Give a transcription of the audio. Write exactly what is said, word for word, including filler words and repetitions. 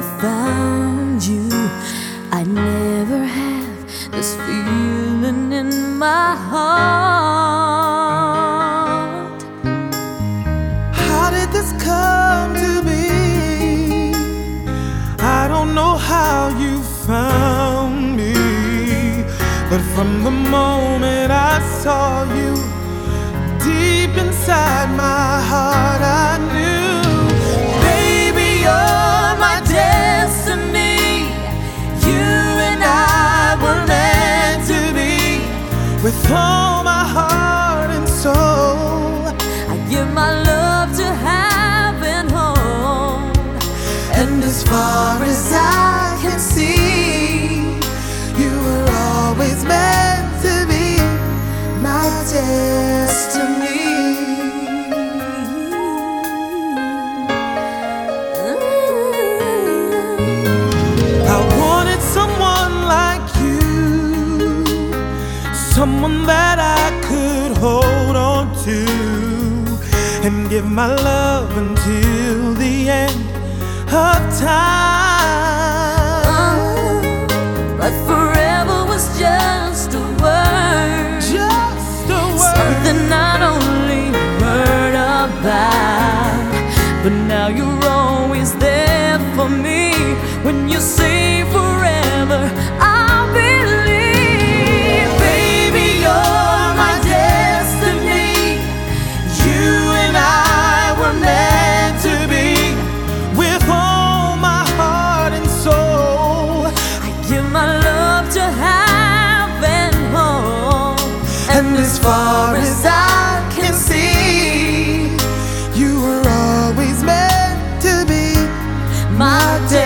never found you, I'd never have this feeling in my heart. How did this come to be? I don't know how you found me, but from the moment I saw you, deep inside my heart I knew, baby, you're my destiny. You and I were meant to be. With all my heart and soul, I give my love to heaven home, and as far as I can see, you were always meant to be my destiny. I wanted someone like you, someone that I could hold on to and give my love until the end of time. uh, but forever was just a word, Just a word, something not only heard about, but now you're always there for me. When you say forever, I'll believe, baby, you're my destiny. You and I were meant to be. with all my heart and soul, I give my love to heaven home, and as far as I can see, you were always meant to be my my